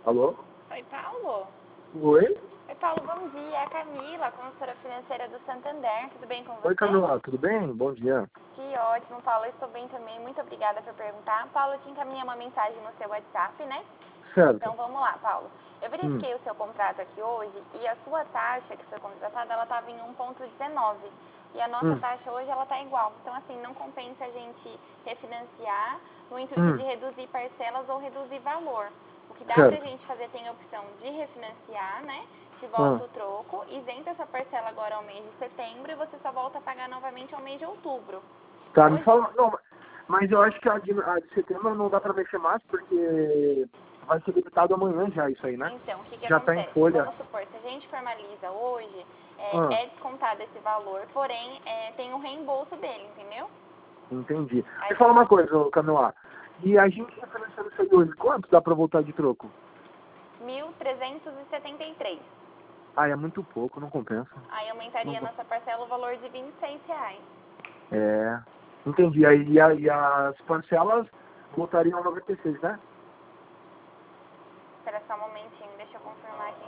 Alô? Oi, Paulo. Oi? Oi, Paulo, bom dia. É a Camila, consultora financeira do Santander. Tudo bem com você? Oi, Camila, tudo bem? Bom dia. Que ótimo, Paulo. Eu estou bem também. Muito obrigada por perguntar. Paulo, eu te encaminhei uma mensagem no seu WhatsApp, né? Certo. Então, vamos lá, Paulo. Eu verifiquei o seu contrato aqui hoje e a sua taxa que foi contratada, ela estava em 1,19. E a nossa taxa hoje, ela está igual. Então, assim, não compensa a gente refinanciar no intuito de reduzir parcelas ou reduzir valor. O que dá pra gente fazer, tem a opção de refinanciar, né? Te volta o troco, isenta essa parcela agora ao mês de setembro e você só volta a pagar novamente ao mês de outubro. Tá, Hoje... me fala... Não, mas eu acho que a de setembro não dá pra mexer mais, porque vai ser debitado amanhã já isso aí, né? Então, o que Já acontece? tá em folha. Vamos supor, se a gente formaliza hoje, é descontado esse valor, porém, tem um reembolso dele, entendeu? Entendi. Aí Me fala uma coisa, ô, Camila. E a gente refinanciando isso aí hoje, quanto dá pra voltar de troco? 1.373. Ah, é muito pouco, não compensa. Aí aumentaria a Não... nossa parcela o valor de R$26. É... Entendi. Aí e as parcelas voltariam a 96, né? Espera só um momentinho, deixa eu confirmar aqui.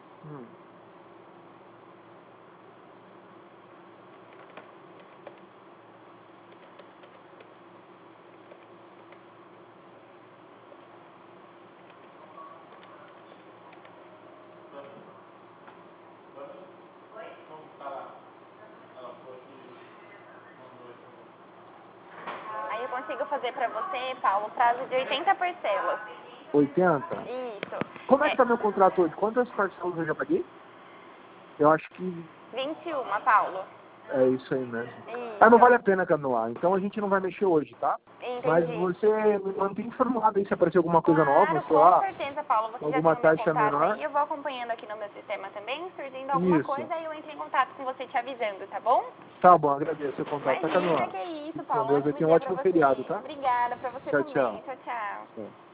Aí eu consigo fazer pra você, Paulo, prazo de 80 parcelas. 80? Isso. Como é que tá meu contrato hoje? Quantas parcelas eu já paguei? Eu acho que 21, Paulo. é isso aí mesmo. Isso. Ah, não vale a pena, Camila. Então a gente não vai mexer hoje, tá? Mas Entendi. você me mantém informado aí se aparecer alguma coisa Claro, nova, sei com lá, certeza, Paulo. Você já tem alguma o meu taxa contato menor. aí. Eu vou acompanhando aqui no meu sistema também. Surgindo alguma Isso. coisa, aí eu entro em contato com você te avisando, tá bom? Tá bom, agradeço o contato, tá, Imagina, Camila? que isso, Com Paulo. Um Deus, ótimo aqui um dia pra ótimo feriado, você. tá? Obrigada pra você Tchau, também. tchau. Tchau, tchau. É.